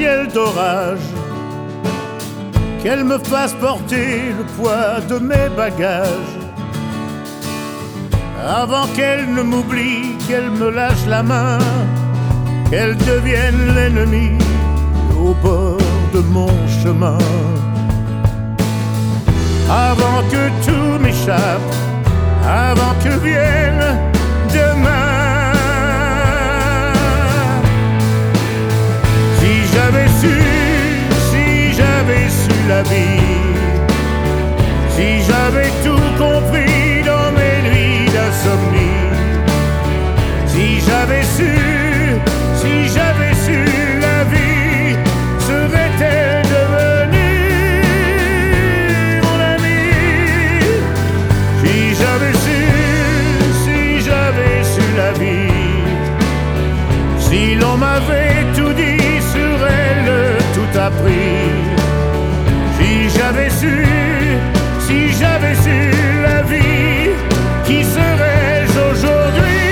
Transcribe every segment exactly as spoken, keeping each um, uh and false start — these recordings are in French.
ciel d'orage, qu'elle me fasse porter le poids de mes bagages, avant qu'elle ne m'oublie, qu'elle me lâche la main, qu'elle devienne l'ennemi au bord de mon chemin. Avant que tout m'échappe, avant que vienne demain. Si j'avais su, si j'avais su la vie, si j'avais tout compris dans mes nuits d'insomnie, si j'avais su, si j'avais su la vie, serait-elle devenue mon ami? Si j'avais su, si j'avais su la vie, si l'on m'avait tout dit sur elle, tout appris. Si j'avais su, si j'avais su la vie, qui serais-je aujourd'hui?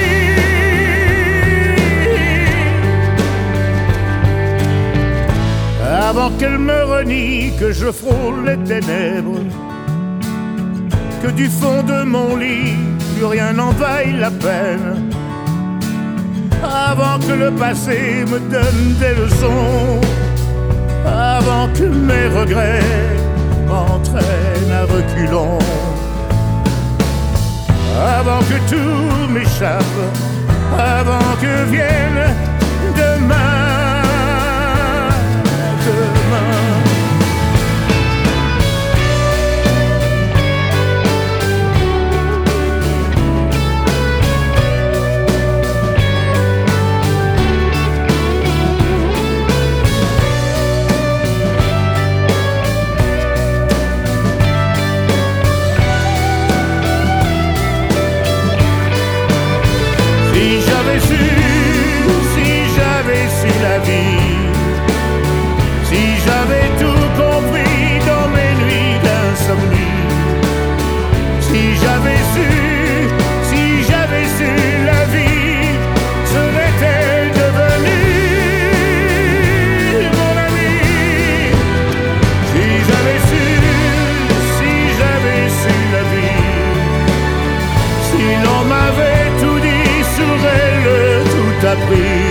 Avant qu'elle me renie, que je frôle les ténèbres, que du fond de mon lit, plus rien n'en vaille la peine. Avant que le passé me donne des leçons, avant que mes regrets m'entraînent à reculons, avant que tout m'échappe, avant que vienne demain, demain. Si j'avais su, si j'avais su la vie, si j'avais tout compris dans mes nuits d'insomnie, si j'avais su, si j'avais su la vie, serait-elle devenue mon ami? Si j'avais su, si j'avais su la vie, si l'on m'avait tout dit sur elle, tout appris.